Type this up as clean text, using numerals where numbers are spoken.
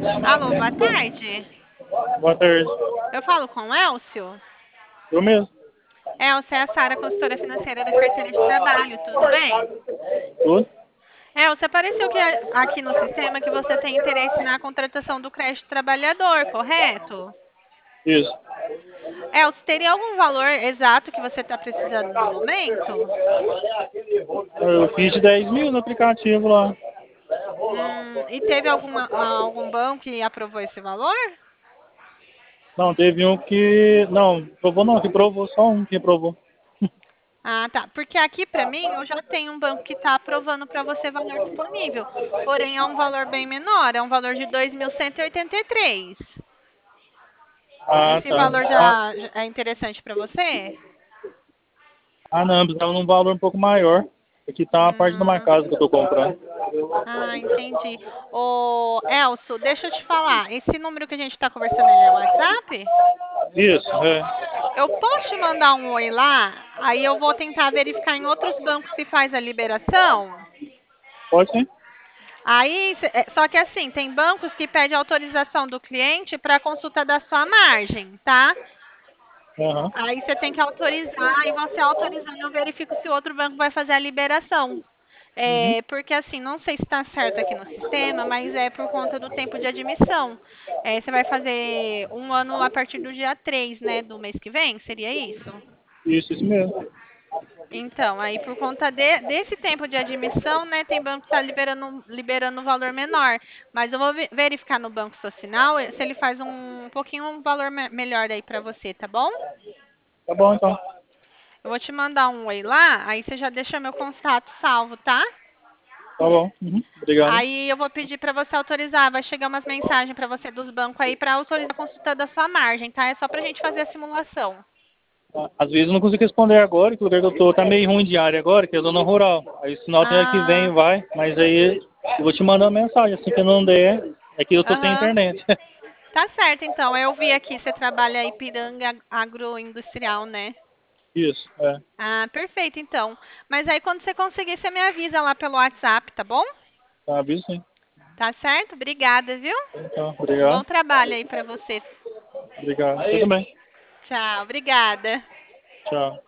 Alô, boa tarde. Boa tarde. Eu falo com o Elcio. Eu mesmo. Elcio é a Sara, consultora financeira da carteira de trabalho, tudo bem? Tudo? Elcio, apareceu que aqui no sistema que você tem interesse na contratação do crédito trabalhador, correto? Isso. Elcio, teria algum valor exato que você está precisando no momento? Eu fiz de 10 mil no aplicativo lá. E teve algum banco que aprovou esse valor? Não, teve um que. Não, provou não, que provou, só um que provou. Ah, tá. Porque aqui para mim eu já tenho um banco que está aprovando para você valor disponível. Porém, é um valor bem menor, é um valor de 2.183. Ah, Esse tá. valor Ah, já é interessante para você? não, precisava num valor um pouco maior. Aqui tá a parte de uma Hum, casa que eu tô comprando. entendi. Ô, Elcio, deixa eu te falar. Esse número que a gente está conversando, ele é o WhatsApp? Isso, é. Eu posso te mandar um oi lá? Aí eu vou tentar verificar em outros bancos se faz a liberação. Pode sim? Aí, só que assim, tem bancos que pedem autorização do cliente para consulta da sua margem, tá? Aham. Aí você tem que autorizar e você autorizando, eu verifico se o outro banco vai fazer a liberação. Uhum. Porque assim, não sei se está certo aqui no sistema, mas é por conta do tempo de admissão. Você vai fazer um ano a partir do dia 3, né, do mês que vem? Seria isso? Isso mesmo. Então, aí por conta desse tempo de admissão, né, tem banco que está liberando um valor menor. Mas eu vou verificar no Banco Social se ele faz um pouquinho um valor melhor aí para você, tá bom? Tá bom então. Eu vou te mandar um oi lá, aí você já deixa meu contato salvo, tá? Tá bom. Uhum. Obrigado. Aí eu vou pedir para você autorizar, vai chegar umas mensagens para você dos bancos aí para autorizar a consulta da sua margem, tá? É só pra gente fazer a simulação. Às vezes eu não consigo responder agora, que o lugar que eu tô tá meio ruim de área agora, que é zona rural. Aí o sinal tem que vem Ah, vai, mas aí eu vou te mandar uma mensagem, assim que não der, é que eu tô sem aham. internet. Tá certo, então. Eu vi aqui, você trabalha aí Ipiranga Agroindustrial, né? Isso, é. Ah, perfeito, então. Mas aí quando você conseguir, você me avisa lá pelo WhatsApp, tá bom? Tá, aviso sim. Tá certo? Obrigada, viu? Então, Um bom obrigado. trabalho aí pra você. Obrigado. Tudo bem. Tchau, obrigada. Tchau.